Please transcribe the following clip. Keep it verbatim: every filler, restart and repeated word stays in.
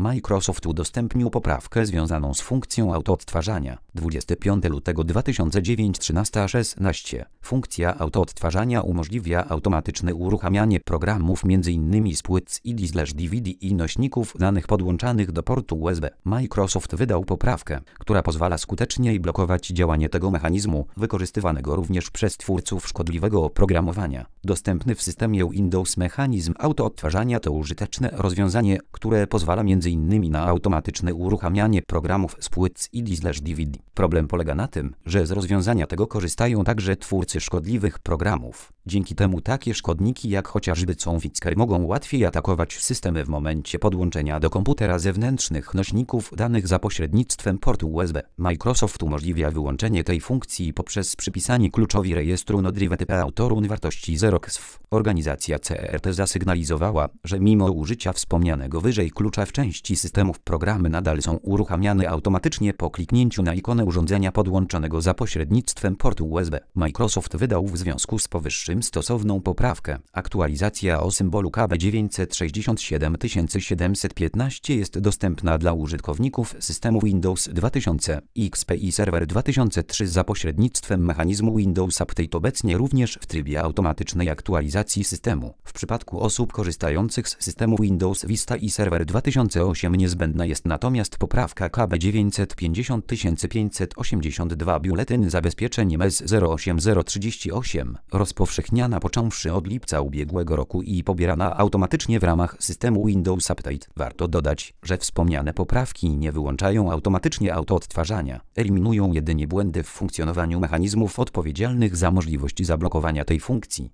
Microsoft udostępnił poprawkę związaną z funkcją autoodtwarzania. dwudziestego piątego lutego dwa tysiące dziewiątego trzynaście szesnaście. Funkcja autoodtwarzania umożliwia automatyczne uruchamianie programów m.in. z płyt C D/D V D i nośników danych podłączanych do portu U S B. Microsoft wydał poprawkę, która pozwala skuteczniej blokować działanie tego mechanizmu, wykorzystywanego również przez twórców szkodliwego oprogramowania. Dostępny w systemie Windows mechanizm autoodtwarzania to użyteczne rozwiązanie, które pozwala m.in. na automatyczne uruchamianie programów z płyt C D/D V D. Problem polega na tym, że z rozwiązania tego korzystają także twórcy szkodliwych programów. Dzięki temu takie szkodniki jak chociażby Zombie mogą łatwiej atakować systemy w momencie podłączenia do komputera zewnętrznych nośników danych za pośrednictwem portu U S B. Microsoft umożliwia wyłączenie tej funkcji poprzez przypisanie kluczowi rejestru NoDrive autorun wartości zero X F. Organizacja C E R T zasygnalizowała, że mimo użycia wspomnianego wyżej klucza w części systemów programy nadal są uruchamiane automatycznie po kliknięciu na ikonę urządzenia podłączonego za pośrednictwem portu U S B. Microsoft wydał w związku z powyższym stosowną poprawkę. Aktualizacja o symbolu K B dziewięćset sześćdziesiąt siedem siedemset piętnaście jest dostępna dla użytkowników systemu Windows dwa tysiące X P i Server dwa tysiące trzy za pośrednictwem mechanizmu Windows Update, obecnie również w trybie automatycznej aktualizacji systemu. W przypadku osób korzystających z systemu Windows Vista i Server dwa tysiące osiem niezbędna jest natomiast poprawka K B dziewięćset pięćdziesiąt pięćset osiemdziesiąt dwa Biuletyn Zabezpieczeń M E S zero osiem zero trzydzieści osiem, rozpowszechniana począwszy od lipca ubiegłego roku i pobierana automatycznie w ramach systemu Windows Update. Warto dodać, że wspomniane poprawki nie wyłączają automatycznie autoodtwarzania, eliminują jedynie błędy w funkcjonowaniu mechanizmów odpowiedzialnych za możliwość zablokowania tej funkcji.